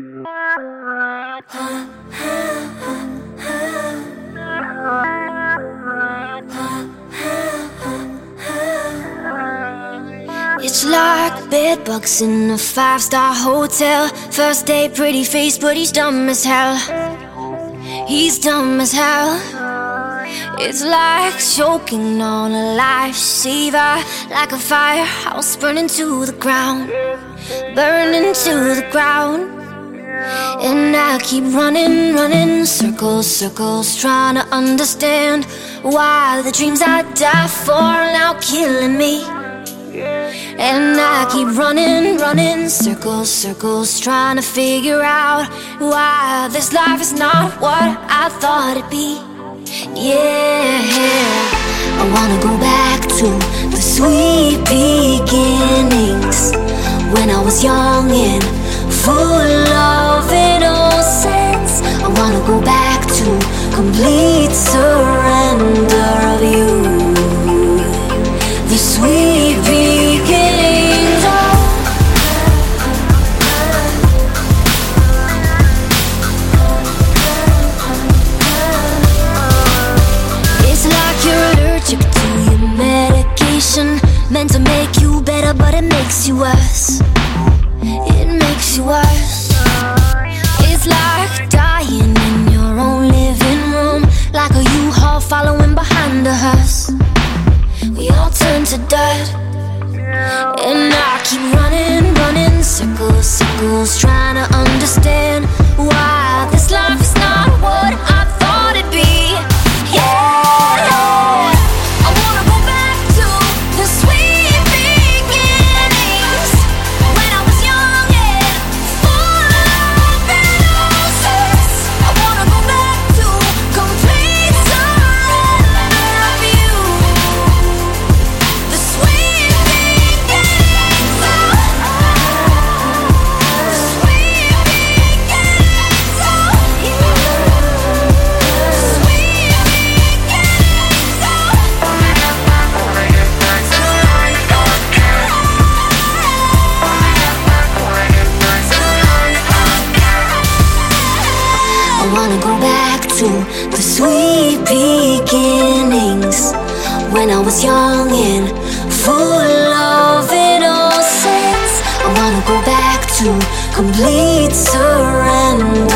It's like bedbugs in a five-star hotel. First day, pretty face, but he's dumb as hell. He's dumb as hell. It's like choking on a lifesaver, like a firehouse burning to the ground, burning to the ground. And I keep running, running circles, circles, trying to understand why the dreams I die for are now killing me. And I keep running, running circles, circles, trying to figure out why this life is not what I thought it'd be. Yeah, I wanna go back to the sweet beginnings, when I was young and full of innocence. I wanna go back to complete surrender of you, the sweet beginnings. It's like you're allergic to your medication, meant to make you better, but it makes you worse. It makes you worse. It's like dying in your own living room, like a U-Haul following behind a hearse. We all turn to dirt. And I keep running, running circles, circles, trying to understand why this life is not what I thought it'd be. Yeah, I wanna go back to the sweet beginnings, when I was young and full of innocence. I wanna go back to complete surrender of you, the sweet beginnings. The sweet beginnings. I wanna go back to the sweet beginnings, when I was young and full of innocence. I wanna go back to complete surrender.